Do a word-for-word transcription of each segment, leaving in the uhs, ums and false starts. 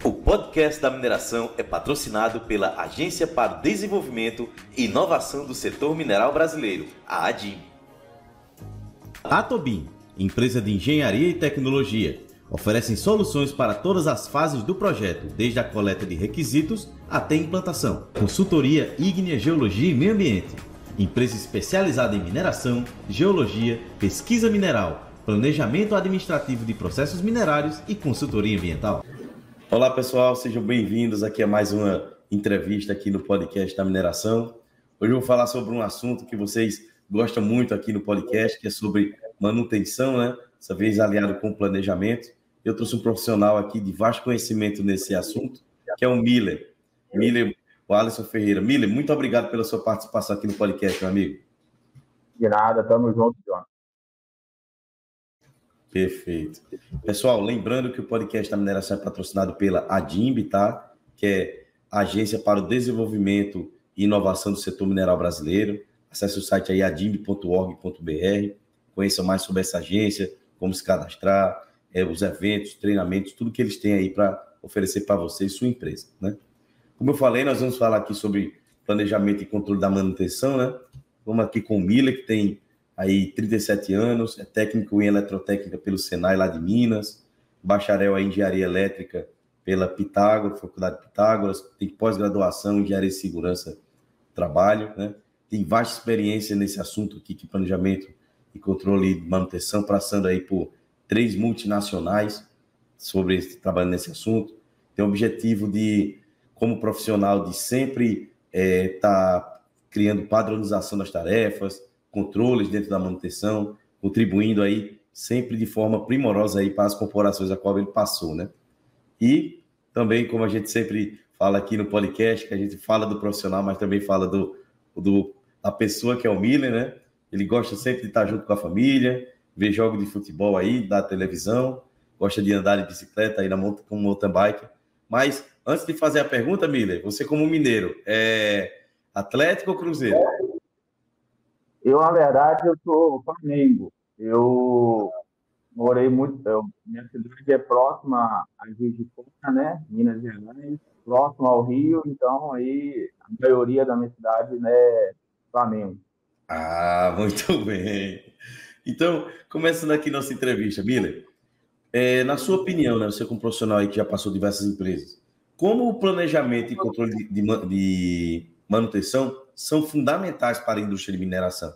O podcast da mineração é patrocinado pela Agência para o Desenvolvimento e Inovação do Setor Mineral Brasileiro, a ADIM. A Tobin, empresa de engenharia e tecnologia, oferecem soluções para todas as fases do projeto, desde a coleta de requisitos até a implantação. Consultoria ígnea, geologia e meio ambiente. Empresa especializada em mineração, geologia, pesquisa mineral, planejamento administrativo de processos minerários e consultoria ambiental. Olá pessoal, sejam bem-vindos aqui a mais uma entrevista aqui no podcast da mineração. Hoje eu vou falar sobre um assunto que vocês gostam muito aqui no podcast, que é sobre manutenção, né? Dessa vez aliado com planejamento. Eu trouxe um profissional aqui de vasto conhecimento nesse assunto, que é o Miller. Miller, o Alisson Ferreira. Miller, muito obrigado pela sua participação aqui no podcast, meu amigo. De nada, tamo junto, John. Perfeito. Pessoal, lembrando que o podcast da mineração é patrocinado pela ADIMB, tá? Que é a Agência para o Desenvolvimento e Inovação do Setor Mineral Brasileiro. Acesse o site aí adimb ponto org ponto br, conheça mais sobre essa agência, como se cadastrar, é, os eventos, treinamentos, tudo que eles têm aí para oferecer para você e sua empresa, né? Como eu falei, nós vamos falar aqui sobre planejamento e controle da manutenção, né? Vamos aqui com o Miller, que tem aí trinta e sete anos, é técnico em eletrotécnica pelo Senai lá de Minas, bacharel em engenharia elétrica pela Pitágoras, Faculdade Pitágoras, tem pós-graduação em engenharia de segurança do trabalho, né? Tem vasta experiência nesse assunto aqui, que planejamento e controle de manutenção, passando aí por três multinacionais sobre esse trabalho nesse assunto. Tem o objetivo de, como profissional, de sempre estar é, tá criando padronização das tarefas, controles dentro da manutenção, contribuindo aí sempre de forma primorosa aí para as corporações a qual ele passou, né? E também, como a gente sempre fala aqui no podcast, que a gente fala do profissional, mas também fala do, do da pessoa que é o Miller, né? Ele gosta sempre de estar junto com a família, ver jogos de futebol aí, da televisão, gosta de andar de bicicleta aí na com mountain bike. Mas, antes de fazer a pergunta, Miller, você como mineiro, é Atlético ou Cruzeiro? Eu, na verdade, eu sou Flamengo. Eu morei muito... Eu, minha cidade é próxima a Juiz de Fora, né? Minas Gerais, próximo ao Rio. Então, aí, a maioria da minha cidade, né, é Flamengo. Ah, muito bem. Então, começando aqui nossa entrevista, Miller, é, na sua opinião, né, você como profissional aí que já passou diversas empresas, como o planejamento e controle de, de, de manutenção são fundamentais para a indústria de mineração?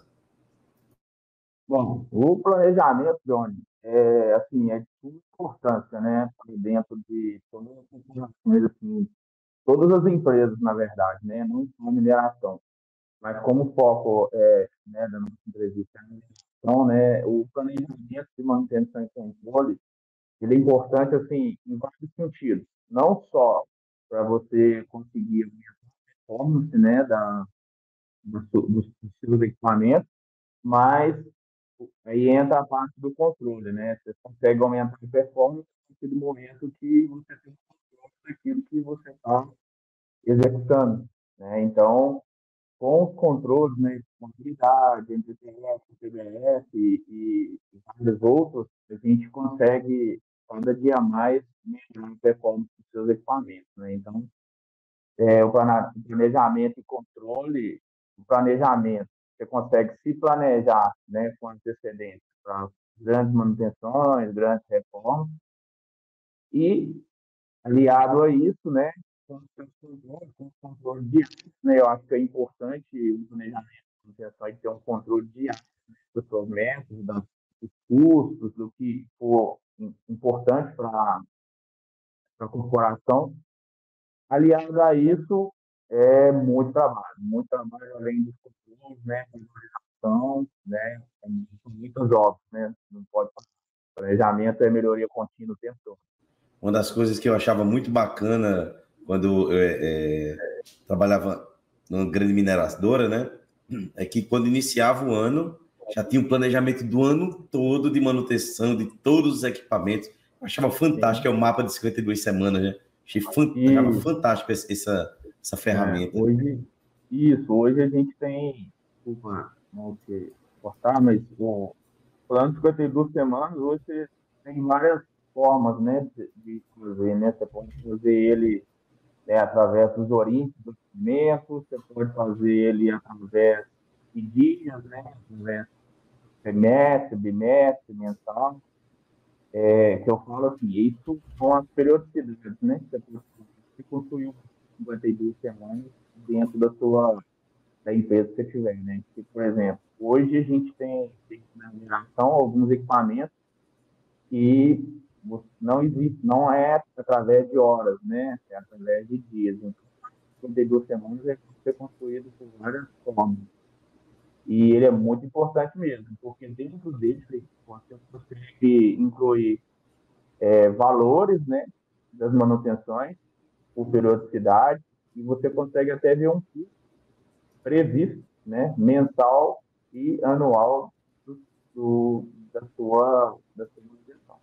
Bom, o planejamento, Johnny, é, assim, é de suma importância, né, dentro de todas as corporações, assim, todas as empresas, na verdade, né, não só a mineração, mas como o foco é, né, da nossa entrevista, é a mineração, né, o planejamento de manutenção e controle, ele é importante, assim, em vários sentidos, não só para você conseguir a performance, né, da, dos, dos seus equipamentos, mas aí entra a parte do controle, né? Você consegue aumentar a performance a partir do momento que você tem o controle daquilo que você está executando, né? Então, com os controles, né, de contabilidade, entre T F, T B S e, e, e vários outros, a gente consegue cada dia mais melhorar a performance dos seus equipamentos, né? Então, é, o planejamento e controle, o planejamento, você consegue se planejar, né, com antecedência para grandes manutenções, grandes reformas, e aliado a isso, né, com os controles, com o controle diário, né, eu acho que é importante o planejamento de manutenção e ter um controle diário dos seus métodos, dos custos, do que for importante para a corporação. Aliado a isso, é muito trabalho, muito trabalho além dos controles, né, valorização, né, são muitos jogos, né, não pode passar. Planejamento é melhoria contínua o tempo todo. Uma das coisas que eu achava muito bacana quando eu é, trabalhava numa grande mineradora, né, é que quando iniciava o ano, já tinha um planejamento do ano todo de manutenção de todos os equipamentos. Eu achava fantástico, Sim. É o mapa de cinquenta e duas semanas, né? Achei fantástico, fantástico essa, essa ferramenta. É, hoje, isso, hoje a gente tem, desculpa não te cortar, mas o plano de cinquenta e duas semanas, hoje você tem várias formas, né, de, de fazer, né? Você pode fazer ele, né, através dos orientes do documento, você pode fazer ele através de dias, né, através trimestre, bimestre, mensal, é, que eu falo assim, isso são as periodicidades, né? Você pode você construir cinquenta e duas semanas dentro da sua da empresa que você tiver, né? Que, por exemplo, hoje a gente tem, tem na mineração alguns equipamentos que não existe, não é através de horas, né? É através de dias. Então, cinquenta e duas semanas é ser construído por várias formas. E ele é muito importante mesmo, porque dentro dele você consegue incluir é, valores, né, das manutenções por periodicidade, e você consegue até ver um custo previsto, né, mensal e anual do, do, da sua da sua manutenção.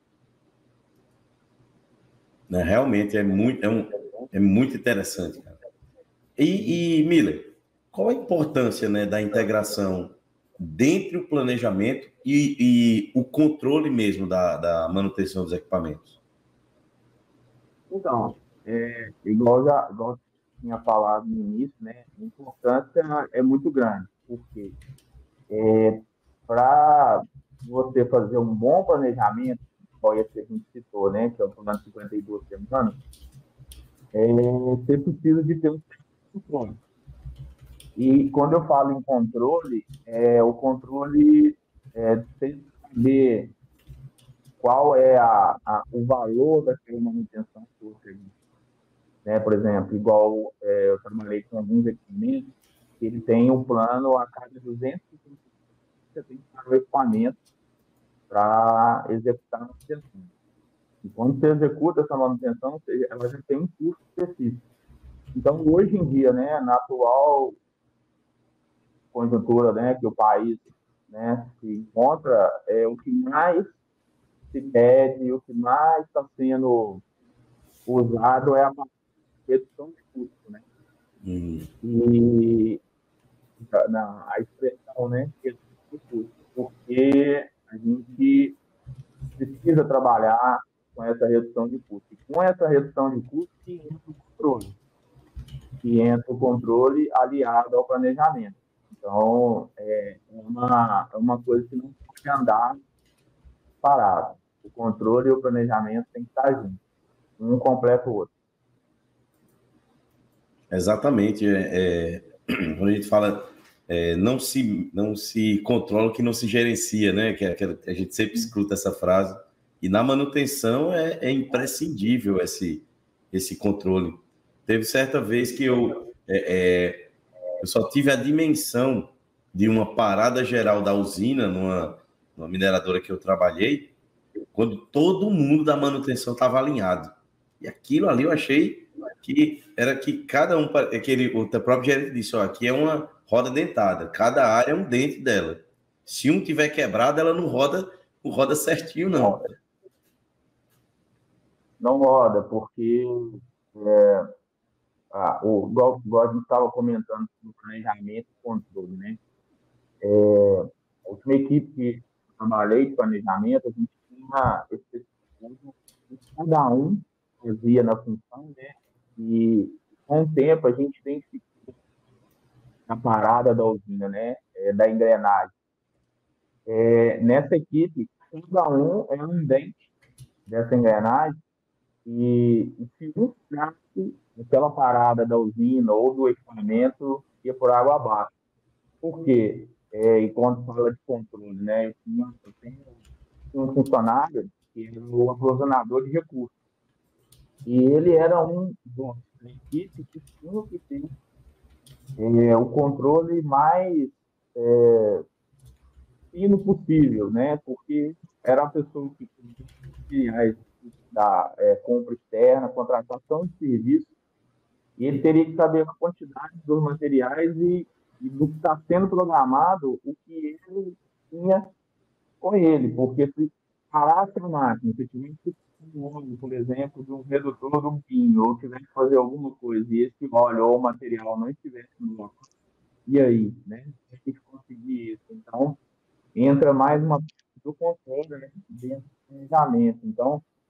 Né, realmente é muito, é, um, é muito interessante, cara. E, e, Miller, qual a importância, né, da integração dentre o planejamento e, e o controle mesmo da, da manutenção dos equipamentos? Então, é, igual já igual eu tinha falado no início, né, a importância é muito grande, porque é, para você fazer um bom planejamento, igual esse que a gente citou, né, que é o plano de cinquenta e duas semanas, é, você precisa de ter um controle. E quando eu falo em controle, é o controle é, de você saber qual é a, a, o valor daquela manutenção que você, né? Por exemplo, igual é, eu trabalhei com alguns equipamentos, ele tem um plano a cada duzentos e cinquenta você tem que pagar o equipamento para executar a manutenção. E quando você executa essa manutenção, ela já tem um custo específico. Então, hoje em dia, né, na atual conjuntura, né, que o país, né, se encontra, é o que mais se pede, o que mais está sendo usado é a redução de custo, né? Hum. E na, a expressão, né, redução de custo, porque a gente precisa trabalhar com essa redução de custo. E com essa redução de custo que entra o controle, que entra o controle aliado ao planejamento. Então, é uma, é uma coisa que não pode andar parado. O controle e o planejamento têm que estar juntos. Um completa o outro. Exatamente. É, é, quando a gente fala, é, não, se, não se controla o que não se gerencia, né? Que, que a gente sempre escuta essa frase. E na manutenção é, é imprescindível esse, esse controle. Teve certa vez que eu, é, é, eu só tive a dimensão de uma parada geral da usina, numa, numa mineradora que eu trabalhei, quando todo mundo da manutenção estava alinhado. E aquilo ali eu achei que era que cada um, aquele, o próprio gerente disse, ó, aqui é uma roda dentada, cada área é um dente dela. Se um tiver quebrado, ela não roda, não roda certinho, não. Não roda, porque é, ah, o, igual, igual a gente estava comentando no planejamento e controle, né? É, a última equipe que eu trabalhei de planejamento, a gente tinha especificamente cada um fazia na função, né? E com o tempo a gente identificou a parada da usina, né? É, da engrenagem. É, nessa equipe, cada um é um dente dessa engrenagem e, e se um ficasse aquela parada da usina ou do equipamento ia por água abaixo. Por quê? É, e quando fala de controle, né? Eu, tinha, eu tenho um funcionário que era o aprovisionador de recursos. E ele era um dos da equipe que tinha que ter é, o controle mais é, fino possível, né? Porque era a pessoa que tinha da é, compra externa, contratação de serviço, e ele teria que saber a quantidade dos materiais e, e do que está sendo programado, o que ele tinha com ele, porque se parasse a máquina, se tivesse um óleo, por exemplo, de um redutor de um pinho, ou tivesse que fazer alguma coisa, e esse óleo ou material não estivesse no local, e aí, né? A gente conseguir isso. Então, entra mais uma do controle, né, dentro do planejamento. Então,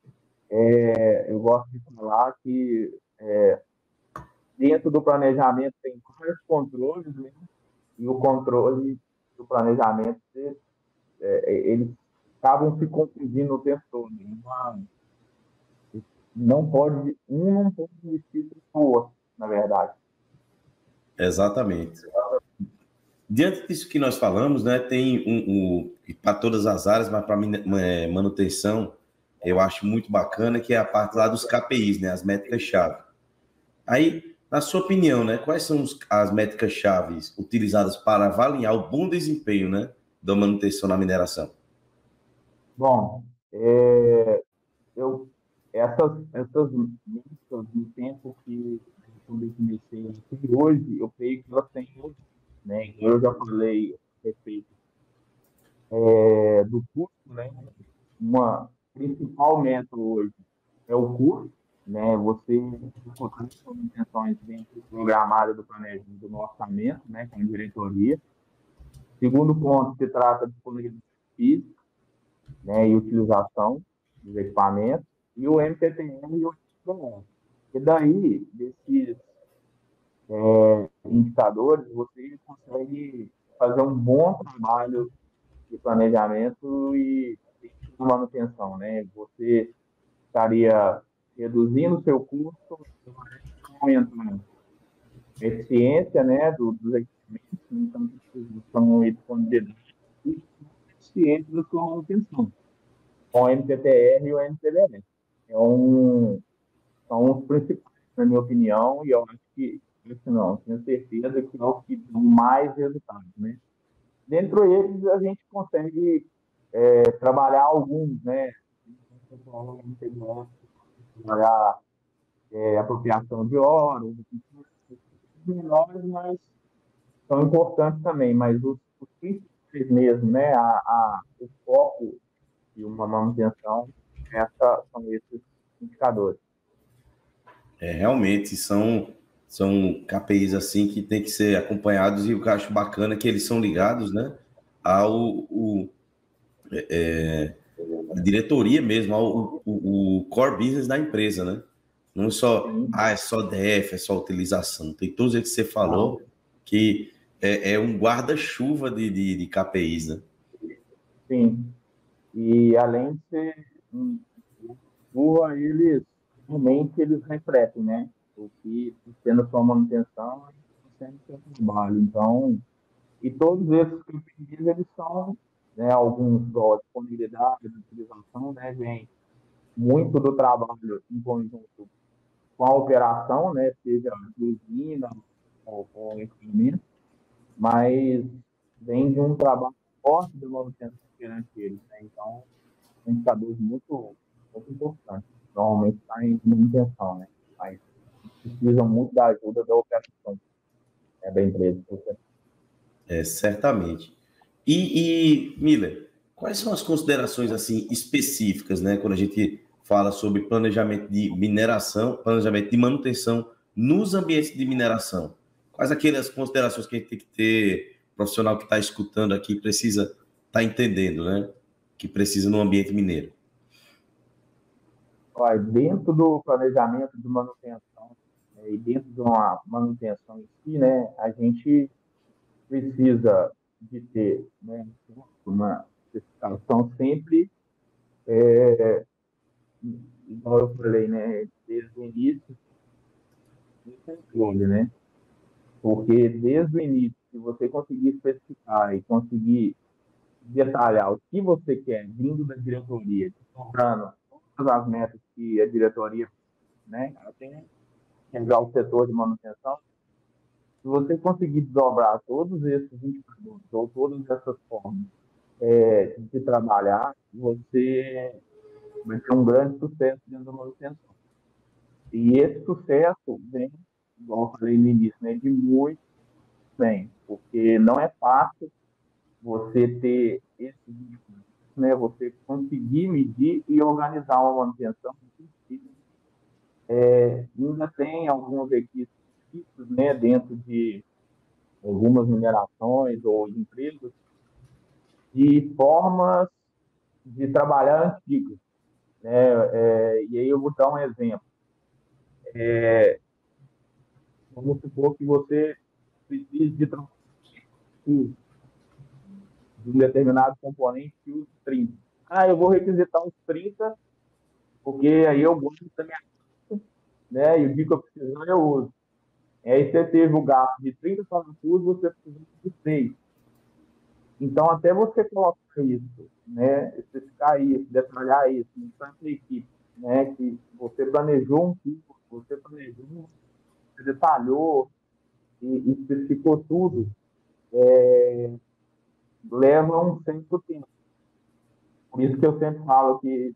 É, eu gosto de falar que é, dentro do planejamento tem vários controles, né? E o controle do planejamento, é, é, eles acabam se confundindo o tempo todo. Uma, não pode, um não pode existir sem o outro, na verdade. Exatamente. Diante disso que nós falamos, né, tem um, um para todas as áreas, mas para manutenção, eu acho muito bacana, que é a parte lá dos K P Is, né, as métricas-chave. Aí, na sua opinião, né, quais são os, as métricas-chave utilizadas para avaliar o bom desempenho, né, da manutenção na mineração? Bom, é, eu, essas, essas métricas no tempo que quando eu comecei aqui, hoje, eu creio que elas têm, né? Eu já falei a respeito é, do custo, né? Uma principal meta hoje é o custo, né? Você colocar suas intenções dentro programada do planejamento, do orçamento, né? Com a diretoria. Segundo ponto, se trata de disponibilidade física, né? E utilização dos equipamentos. E o M P T N e o M P T N. E daí, desses é, indicadores, você consegue fazer um bom trabalho de planejamento e de manutenção, né? Você estaria reduzindo o seu custo, aumentando a eficiência, né, do, dos equipamentos, então, distribuição e disponibilidade, e eficiência da sua manutenção, com o M T T R e o M T B R. É um, são os principais, na minha opinião, e eu acho que, isso não, tenho certeza que é o que dão mais resultados, né? Dentro deles, a gente consegue é, trabalhar alguns, né? Trabalhar é, apropriação de horas, menores, mas são importantes também. Mas os, os principais mesmo, né? A, a, o foco de uma manutenção, essa, são esses indicadores. É, realmente são, são K P Is assim que tem que ser acompanhados, e o que eu acho bacana é que eles são ligados, né, ao o, é, a diretoria mesmo, ao o, o core business da empresa, né? Não só, Sim. ah, é só D F, é só utilização. Tem todos eles que você falou, Não. que é, é um guarda-chuva de, de, de K P Is, né? Sim. E além de ser um, burra, eles realmente eles refletem, né? O que sendo sua manutenção e sendo seu trabalho. Então, e todos esses que eu pedi, eles são, né, alguns igual a disponibilidade, utilização, né, vem muito do trabalho em conjunto com a operação, né, seja de usina ou, ou equipamento, mas vem de um trabalho forte de manutenção perante eles, né? Então, são indicadores muito, muito importantes. Normalmente está em manutenção, né? Mas precisam muito da ajuda da operação, né, da empresa. É, certamente. E, e, Miller, quais são as considerações assim específicas, né, quando a gente fala sobre planejamento de mineração, planejamento de manutenção nos ambientes de mineração? Quais aquelas considerações que a gente tem que ter, o profissional que está escutando aqui precisa estar tá entendendo, né, que precisa no ambiente mineiro? Olha, dentro do planejamento de manutenção, né, e dentro de uma manutenção em si, né, a gente precisa de ter, né, uma especificação sempre, é, igual eu falei, né, desde o início, do controle, né? Porque desde o início, se você conseguir especificar e conseguir detalhar o que você quer vindo da diretoria, cobrando todas as metas que a diretoria, né, ela tem que enviar o setor de manutenção, se você conseguir desdobrar todos esses indicadores ou todas essas formas é, de trabalhar, você vai ter um grande sucesso dentro da manutenção. E esse sucesso vem, igual eu falei no início, né, de muito bem, porque não é fácil você ter esse, né, você conseguir medir e organizar uma manutenção. É, ainda tem alguns requisitos, né, dentro de algumas minerações ou empresas de formas de trabalhar antigas. né? É, e aí eu vou dar um exemplo. É, vamos supor que você precise de, de um determinado componente que use trinta. Ah, eu vou requisitar os trinta, porque aí eu gosto da minha, né? E o dia que eu precisar, eu uso. E aí você teve o gasto de trinta parafusos, você precisa de seis. Então, até você colocar isso, né? Especificar isso, detalhar isso, mostrar para a equipe, né? Que você planejou um tipo, você planejou, você detalhou e, e especificou tudo, é, leva um certo tempo. Por isso que eu sempre falo que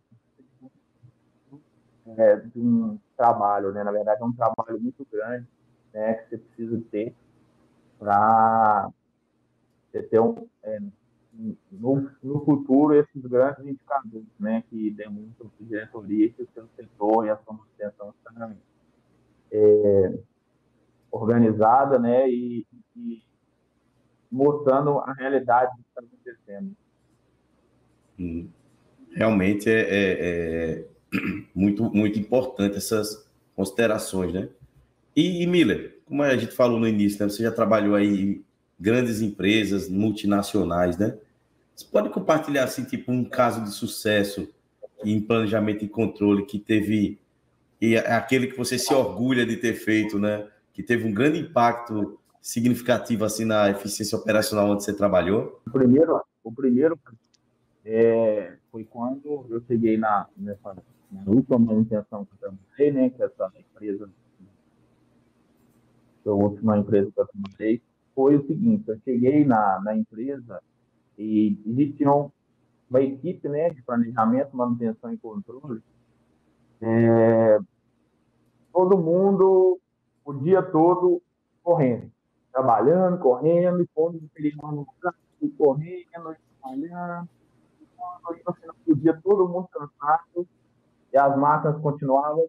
é, de um trabalho, né? Na verdade, é um trabalho muito grande, né? Que você precisa ter para ter um, é, no, no futuro esses grandes indicadores, né? Que demonstram que a diretoria, que o seu setor e a sua manutenção está é, organizada, né? E, e mostrando a realidade do que está acontecendo. Hum. Realmente é, é, é muito, muito importante essas considerações, né? E, e Miller, como a gente falou no início, né? Você já trabalhou aí em grandes empresas multinacionais, né? Você pode compartilhar, assim, tipo, um caso de sucesso em planejamento e controle que teve, e é aquele que você se orgulha de ter feito, né? Que teve um grande impacto significativo, assim, na eficiência operacional onde você trabalhou? O primeiro, o primeiro é, foi quando eu cheguei na, nessa, na última manutenção que eu trabalhei, né? Que essa empresa, a última empresa que eu trabalhei, foi o seguinte: eu cheguei na, na empresa e existia uma equipe, né, de planejamento, manutenção e controle, é, todo mundo o dia todo correndo, trabalhando, correndo, e quando queria no lugar, e correndo, e trabalhando, e quando no final do dia todo mundo cansado e as máquinas continuavam,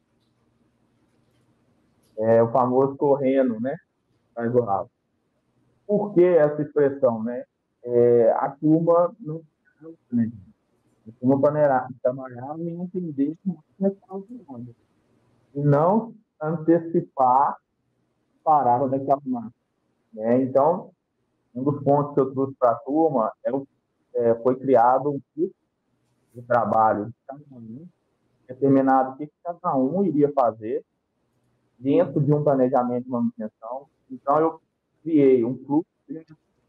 é, o famoso correndo, né, faz o rabo. Por que essa expressão, né? É, a turma não, né? A turma trabalhava em entender que não estava funcionando. E não antecipar parada daquela máquina, né? Então, um dos pontos que eu trouxe para a turma é, o, é, foi criado um tipo de trabalho de cada um, determinado o que cada um iria fazer dentro de um planejamento de manutenção. Então, eu criei um fluxo de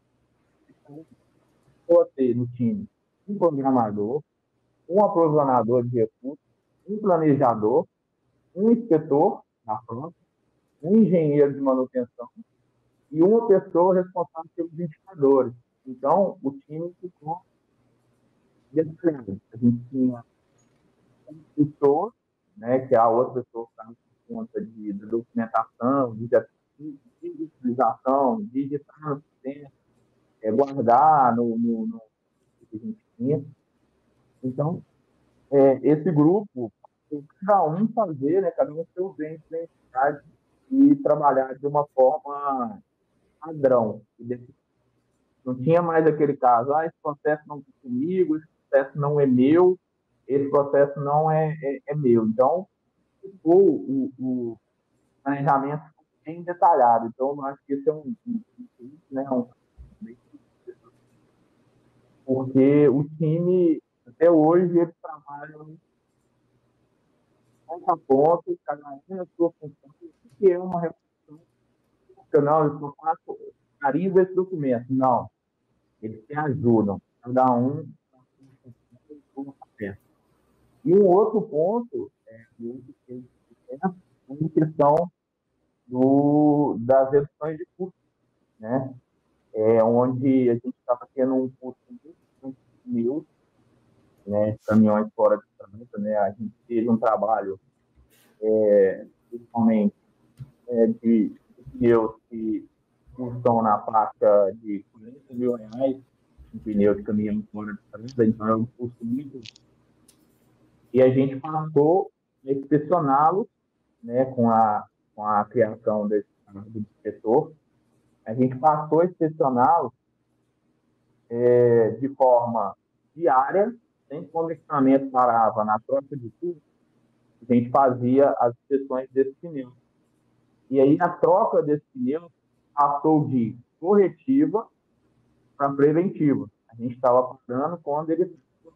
ter no time um programador, um aprovisionador de recursos, um planejador, um inspetor na frota, um engenheiro de manutenção e uma pessoa responsável pelos indicadores. Então, o time ficou detalhado. A gente tinha um instrutor, né, que é a outra pessoa que estava por conta de, de documentação, de, de utilização, de digitar no sistema, é, guardar no, no, no que a gente tinha. Então, é, esse grupo, cada um fazer, né, cada um seu bem de identidade e trabalhar de uma forma padrão. Não tinha mais aquele caso, ah, esse processo não é comigo, esse processo não é meu, esse processo não é, é, é meu. Então, o, o, o planejamento bem detalhado. Então, eu acho que esse é um, um, um, né, um porque o time, até hoje, eles trabalham ponto a ponto, cada um na sua função, que é uma reflexão. Não, eu só faço, carimbo esse documento. Não, eles se ajudam, cada um e um outro ponto é a questão do, das reduções de custos, né? É, onde a gente estava tendo um custo muito mil, né? Caminhões fora de trânsito, né? A gente fez um trabalho, é, principalmente, é, de, de pneus que custam na faixa de quarenta mil reais, um pneu de caminhão fora de trânsito, então é um custo muito. E a gente passou a inspecioná-los, né, com a, com a criação desse setor, a gente passou a inspecioná-los é, de forma diária, sempre quando o equipamento parava na troca de tudo, a gente fazia as inspeções desse pneu. E aí, a troca desse pneu passou de corretiva para preventiva. A gente estava pagando quando ele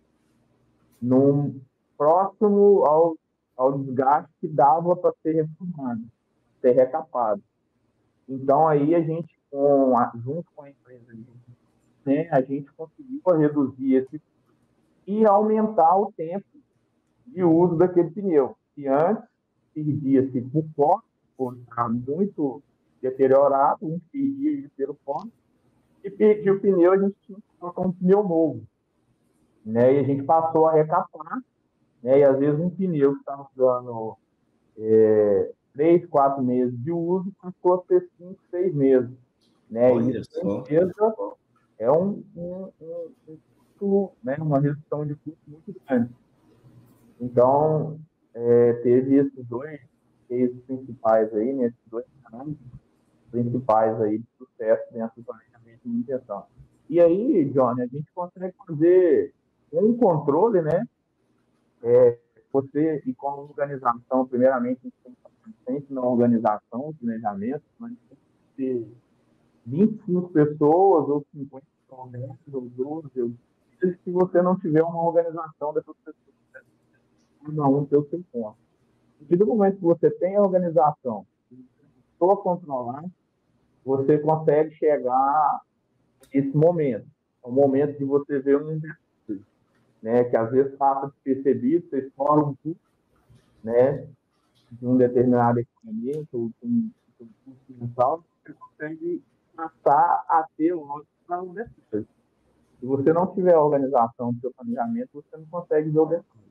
no próximo ao, ao desgaste que dava para ser reformado, ser recapado. Então, aí a gente, com a, junto com a empresa, né, a gente conseguiu reduzir esse e aumentar o tempo de uso daquele pneu. E antes, perdia-se por fora, por estar muito deteriorado, a gente perdia ele pelo fora, e perdia o pneu, a gente tinha que colocar um pneu novo. Né? E a gente passou a recapar, né? E às vezes um pneu que estava dando é, três, quatro meses de uso, passou a ter cinco, seis meses. Né? E Olha isso só. é um, um, um, um custo, né? Uma redução de custo muito grande. Então, é, teve esses dois cases principais aí, né? Esses dois casos principais aí de sucesso dentro do planejamento de manutenção. E aí, Johnny, a gente consegue fazer um controle, né? É, você, e como organização, primeiramente, a gente tem que estar sempre na organização, planejamento, mas tem que ter vinte e cinco pessoas, ou cinquenta, ou dez, ou doze, ou se você não tiver uma organização dessas pessoas, cada um tem o seu ponto. A partir do momento que você tem a organização, a controlar, você consegue chegar nesse momento. É o momento de você ver um investimento, né, que às vezes passa despercebido, você explora um custo, né, de um determinado equipamento, ou de um custo mensal, você consegue passar a ter logo para um detalhe. Se você não tiver a organização do seu planejamento, você não consegue ver o detalhe.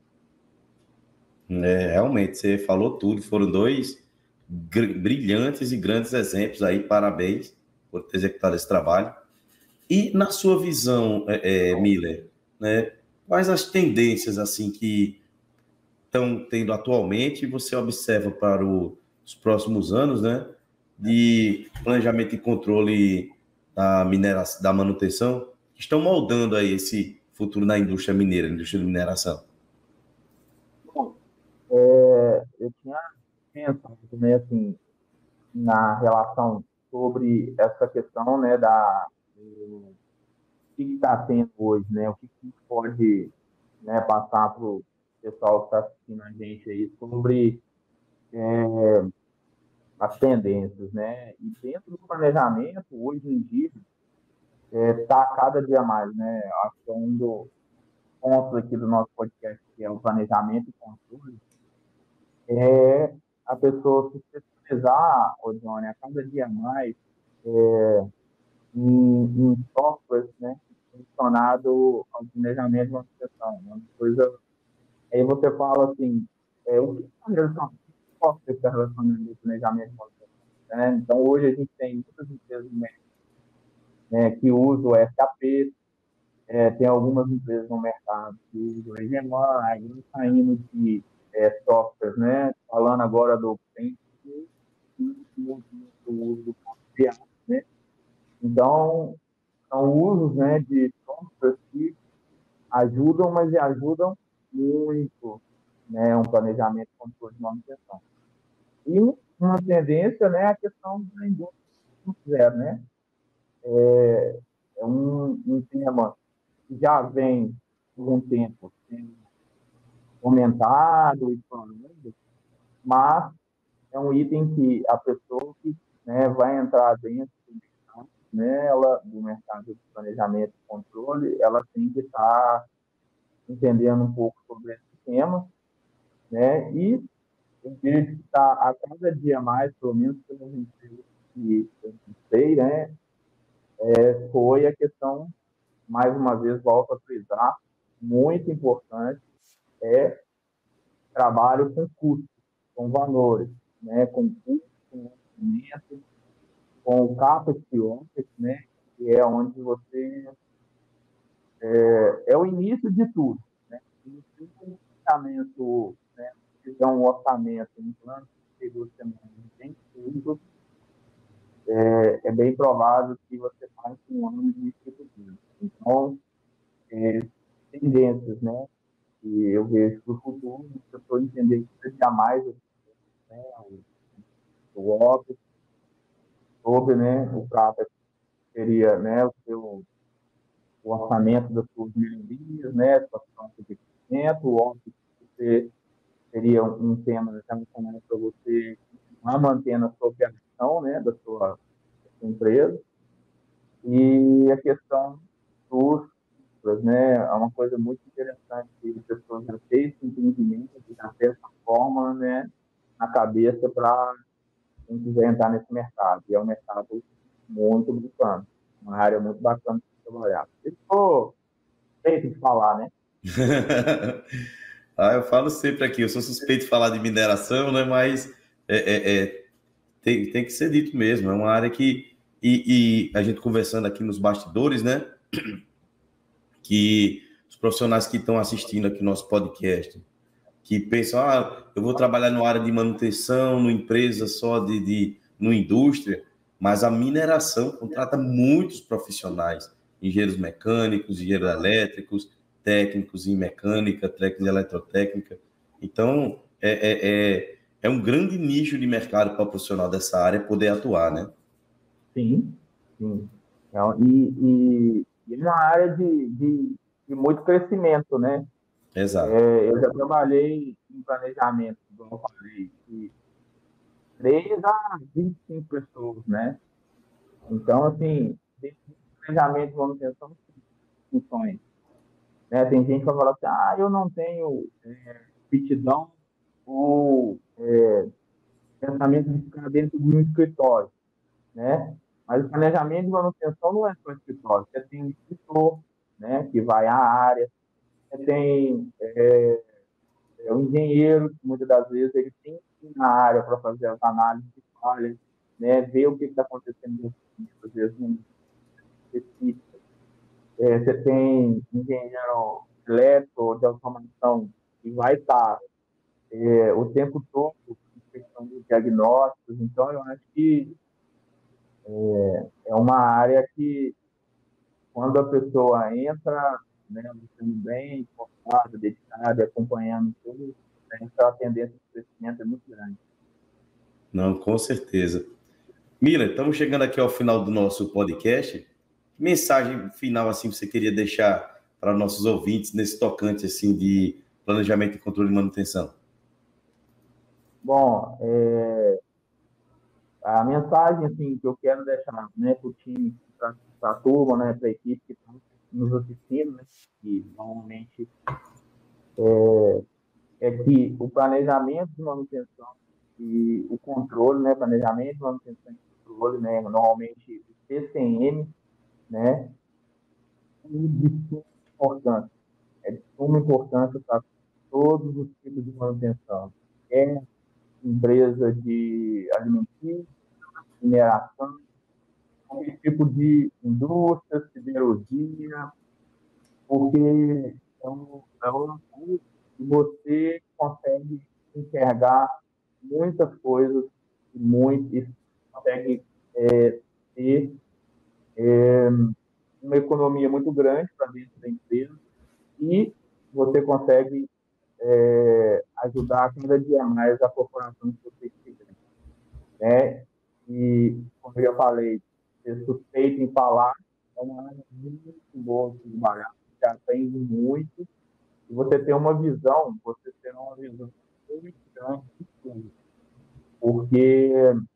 É, realmente, você falou tudo. Foram dois brilhantes e grandes exemplos aí. Parabéns por ter executado esse trabalho. E na sua visão, é, é, Miller, né, quais as tendências assim que estão tendo atualmente e você observa para o, os próximos anos, né, de planejamento e controle da mineração, da manutenção, que estão moldando aí esse futuro na indústria mineira, indústria de mineração? Bom, é, eu tinha pensado, né, assim, na relação sobre essa questão, né, da o que está tendo hoje, né, o que, que pode, né, passar para o pessoal que está assistindo a gente aí sobre é, as tendências, né, e dentro do planejamento, hoje em dia, está é, cada dia mais, né, acho que é um dos pontos aqui do nosso podcast, que é o planejamento e controle, é a pessoa se especializar, Johnny, a cada dia mais é, em, em softwares, né, relacionado ao planejamento de manutenção. Uma coisa, aí você fala assim, é, o que está relacionado ao planejamento de manutenção? Né? Então, hoje a gente tem muitas empresas, né, que usam o S A P, é, tem algumas empresas no mercado que usam o E G M A, aí saindo de é, softwares, né, falando agora do Paint, do uso do Power, né? Então, são usos, né, de softwares que ajudam, mas ajudam muito, né, um planejamento de controle de manutenção. E uma tendência, né, é a questão da indústria zero, né? É, é um, um tema que já vem por um tempo sendo comentado e falando, mas é um item que a pessoa que, né, vai entrar dentro do mercado, né, ela, do mercado de planejamento e controle, ela tem que estar entendendo um pouco sobre esse tema, né, e eu vejo que está a cada dia mais, pelo menos pelas empresas que eu sei, né, é, foi a questão, mais uma vez, volto a frisar, muito importante, é trabalho com custos, com valores, né, com custos, com investimento, com o capacity office, né, que é onde você é, é o início de tudo, né? E um orçamento, né, fizer um orçamento, um plano de você tem tudo, é, é bem provável que você faça um ano de dificuldade. Então, é, tendências, né? E eu vejo para o futuro, eu estou entendendo que seja mais, né, o óbvio, sobre, né, o prata seria, né, o seu o orçamento das suas melhorias, né, sua conta de crescimento, o óbvio que você seria um, um tema relacionado para você continuar mantendo a sua operação, né, da sua, da sua empresa, e a questão dos lucros, né, é uma coisa muito interessante que as pessoas já têm esse entendimento, já têm essa forma, né, na cabeça para quem quiser entrar nesse mercado, e é um mercado muito bacana, uma área muito bacana de trabalhar. Eu estou feito de falar, né? Ah, eu falo sempre aqui, eu sou suspeito de falar de mineração, né? Mas é, é, é, tem, tem que ser dito mesmo. É uma área que. E, e a gente conversando aqui nos bastidores, né? Que os profissionais que estão assistindo aqui o nosso podcast, que pensam, ah, eu vou trabalhar na área de manutenção, numa empresa só de, de numa indústria, mas a mineração contrata muitos profissionais, engenheiros mecânicos, engenheiros elétricos, técnicos em mecânica, técnicos em eletrotécnica. Então, é, é, é, é um grande nicho de mercado para o profissional dessa área poder atuar, né? Sim, sim. Então, e, e, e uma área de, de, de muito crescimento, né? Exato. É, eu já trabalhei em planejamento, como eu falei, de três a vinte e cinco pessoas, né? Então, assim, dentro do planejamento de manutenção, tem funções, né? Tem gente que vai falar assim, ah, eu não tenho é, aptidão ou é, pensamento de ficar dentro de um escritório, né? Mas o planejamento de manutenção não é só escritório. Você tem um escritor, né, que vai à área, você tem é, é, o engenheiro, que muitas das vezes ele tem que ir na área para fazer as análises de falhas, né, ver o que está acontecendo, às vezes, não específico. É, você tem engenheiro elétrico de automação que vai estar é, o tempo todo em questão de diagnósticos. Então, eu acho que é uma área que, quando a pessoa entra, né, sendo bem focada, dedicada, acompanhando tudo, né, então a tendência de crescimento é muito grande. Não, com certeza. Mila, estamos chegando aqui ao final do nosso podcast. Que mensagem final assim você queria deixar para nossos ouvintes nesse tocante assim de planejamento e controle de manutenção? Bom, é, a mensagem assim, que eu quero deixar, né, para o time, para a turma, né, para a equipe que está nos assistindo, né, que normalmente é que o planejamento de manutenção e o controle, né, planejamento de manutenção e controle, né, normalmente o P C M, né, é de suma importância, é de suma importância para todos os tipos de manutenção, é empresa de alimentícia, mineração, qualquer tipo de indústria, siderurgia, porque é um, é um que você consegue enxergar muitas coisas e muito, e consegue é, ter é, uma economia muito grande para dentro da empresa e você consegue é, ajudar cada dia mais a corporação que você tiver, né? E, como eu já falei, ser suspeito em falar é uma área muito boa de trabalhar, você aprende muito e você tem uma visão, você tem uma visão muito grande de tudo, porque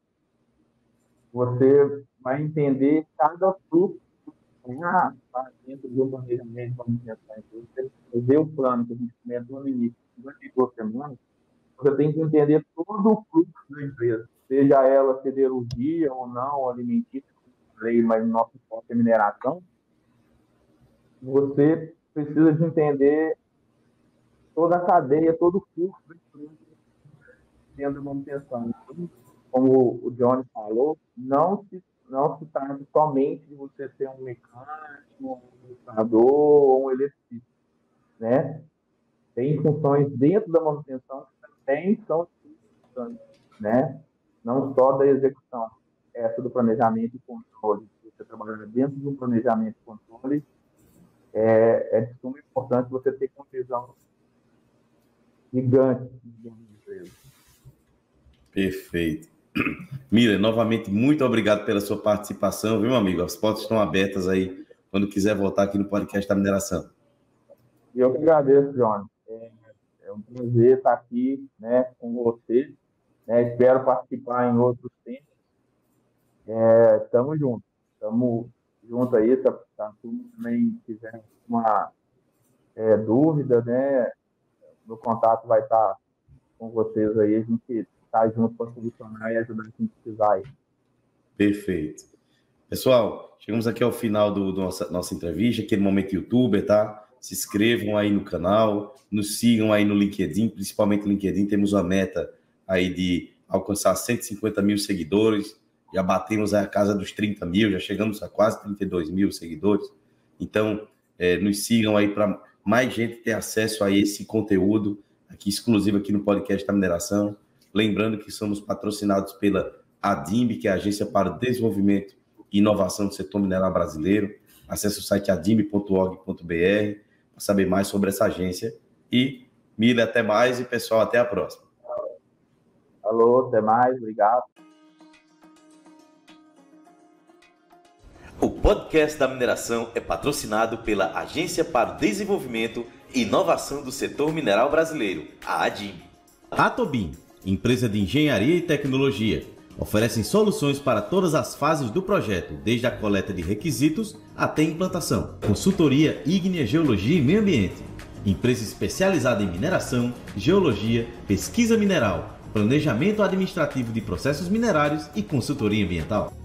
você vai entender cada fluxo que está dentro do planejamento de manutenção. Então, você fazer o plano que a gente comentou no início, cinquenta e duas semanas, você tem que entender todo o fluxo da empresa, seja ela siderurgia ou não, alimentícia, como eu falei, mas no nosso foco é mineração. Você precisa de entender toda a cadeia, todo o fluxo da empresa dentro da manutenção. Então, como o Johnny falou, não se, não se trata somente de você ser um mecânico, um administrador ou um eletricista, né? Tem funções dentro da manutenção que também são importantes, né? Não só da execução, essa do planejamento e controle. Você trabalhar dentro de um planejamento e controle é, é de suma importância você ter uma visão gigante de empresa. Perfeito. Miller, novamente, muito obrigado pela sua participação, viu, meu amigo? As portas estão abertas aí, quando quiser voltar aqui no podcast da mineração. Eu que agradeço, Johnny. É, é um prazer estar aqui, né, com você. Né, espero participar em outros tempos. Estamos é, juntos. Estamos juntos aí. Se a turma também tiver uma é, dúvida, né, meu contato vai estar com vocês aí. A gente está junto para solucionar e ajudar quem precisar aí. Perfeito. Pessoal, chegamos aqui ao final do, do nossa, nossa entrevista, aquele momento youtuber, tá? Se inscrevam aí no canal, nos sigam aí no LinkedIn, principalmente no LinkedIn, temos uma meta aí de alcançar cento e cinquenta mil seguidores, já batemos a casa dos trinta mil, já chegamos a quase trinta e dois mil seguidores, então é, nos sigam aí para mais gente ter acesso a esse conteúdo aqui exclusivo aqui no podcast da mineração, lembrando que somos patrocinados pela ADIMB, que é a Agência para o Desenvolvimento e Inovação do Setor Mineral Brasileiro. Acesse o site adimb ponto org ponto br para saber mais sobre essa agência. E, Miller, até mais e, pessoal, até a próxima. Alô, até mais, obrigado. O podcast da mineração é patrocinado pela Agência para o Desenvolvimento e Inovação do Setor Mineral Brasileiro, a ADIMB. A Tobin, empresa de engenharia e tecnologia, oferecem soluções para todas as fases do projeto, desde a coleta de requisitos até a implantação. Consultoria ígnea, geologia e meio ambiente. Empresa especializada em mineração, geologia, pesquisa mineral, planejamento administrativo de processos minerários e consultoria ambiental.